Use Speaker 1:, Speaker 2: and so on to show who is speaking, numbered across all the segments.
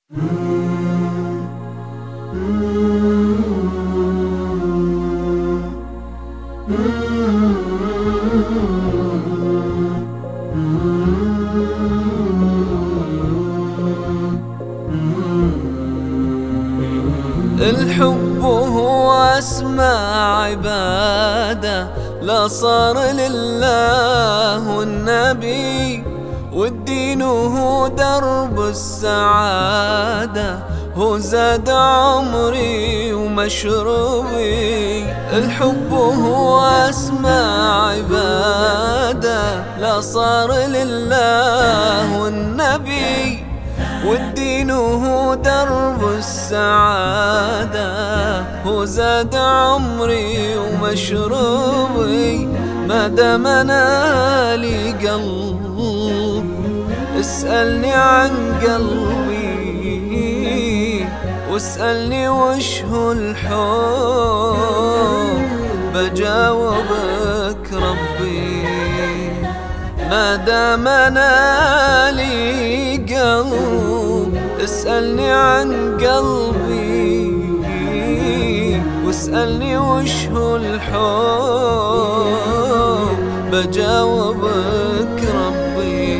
Speaker 1: الحب هو أسمى عبادة، لا صار لله والنبي، والدين هو درب السعادة، هو زاد عمري ومشروبي. الحب هو أسمى عبادة، لا صار لله والنبي، والدين هو درب السعادة، هو زاد عمري ومشروبي. ما دام انا لي قلب اسألني عن قلبي، واسألني وش هو الحب بجاوبك ربي. ما دام انا لي قلب اسألني عن قلبي، واسألني وش هو الحب بجاوبك ربي.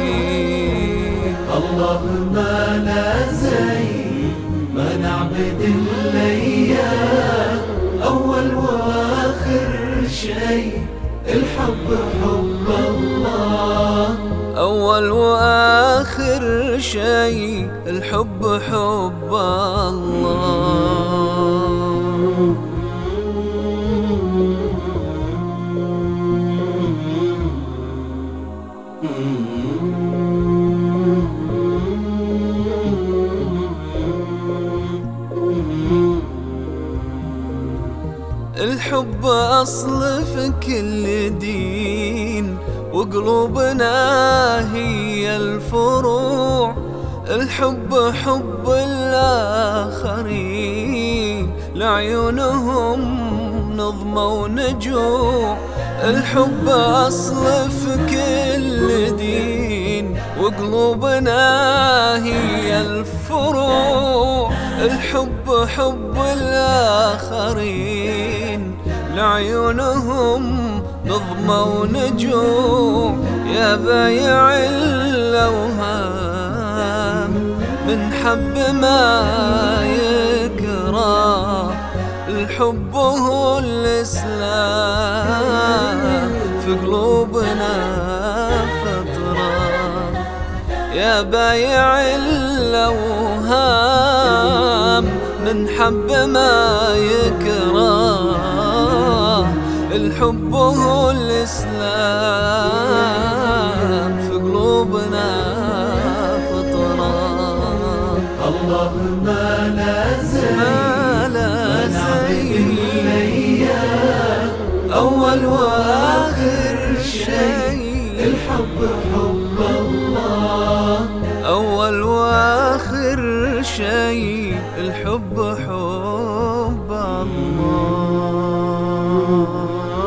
Speaker 2: اللهم لا زي ما نعبد إلا إياه، أول وآخر شيء الحب حب الله،
Speaker 1: أول وآخر شيء الحب حب الله. الحب أصل في كل دين، وقلوبنا هي الفروع. الحب حب الآخرين، لعيونهم نظمة ونجوع. الحب أصل في كل دين، وقلوبنا هي الفروع. الحب حب الآخرين، لعيونهم نظمة ونجوع. يا بايع الأوهام من حب ما يكره، الحب هو الإسلام في قلوبنا فطرة. يا بايع الأوهام من حب ما يكره، الحب هو الإسلام في قلوبنا فطرة.
Speaker 2: اللهم لا زي ما نعبد إلا إياه، أول وآخر شيء الحب حب الله،
Speaker 1: أول وآخر شيء الحب حب الله.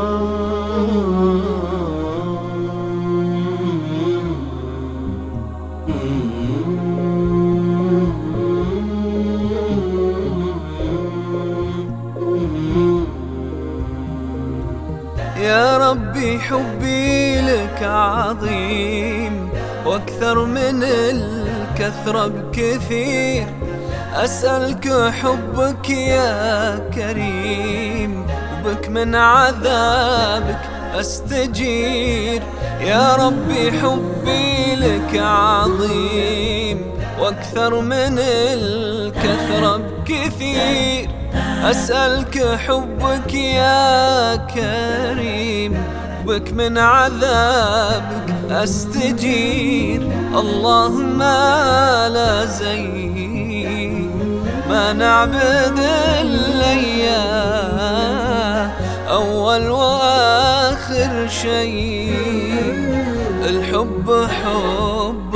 Speaker 1: يا ربي حبي لك عظيم، واكثر من الكثرة بكثير. أسألك حبك يا كريم، وبك من عذابك أستجير. يا ربي حبي لك عظيم، واكثر من الكثرة بكثير. أسألك حبك يا كريم، بك من عذابك أستجير. اللهم لا زي ما نعبد إلا إياه، أول وآخر شيء الحب حب